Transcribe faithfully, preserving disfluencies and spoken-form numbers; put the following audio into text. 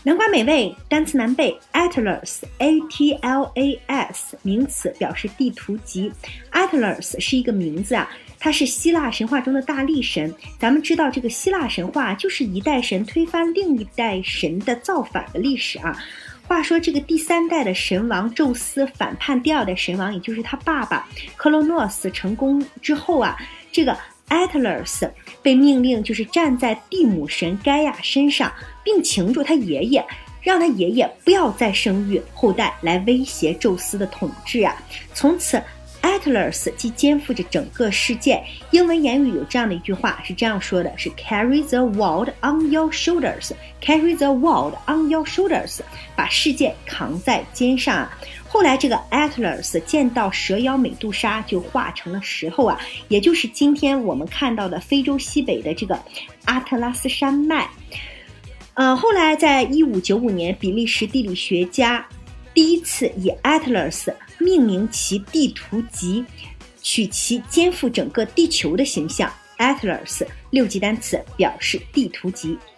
南瓜美味，单词难背 Atlas A T L A S 名词，表示地图集。 Atlas 是一个名字啊，他是希腊神话中的大力神。咱们知道这个希腊神话就是一代神推翻另一代神的造反的历史啊。话说这个第三代的神王宙斯反叛第二代神王，也就是他爸爸克洛诺斯成功之后啊，这个 Atlas 被命令就是站在地母神盖亚身上，并请住他爷爷，让他爷爷不要再生育后代，来威胁宙斯的统治啊。从此Atlas 既肩负着整个世界。英文言语有这样的一句话是这样说的，是 Carry the world on your shoulders Carry the world on your shoulders 把世界扛在肩上啊。后来这个 Atlas 见到蛇妖美杜莎就化成了石头啊，也就是今天我们看到的非洲西北的这个阿特拉斯山脉。呃，后来在一五九五年，比利时地理学家第一次以 Atlas 命名其地图集，取其肩负整个地球的形象。 Atlas 六级单词，表示地图集。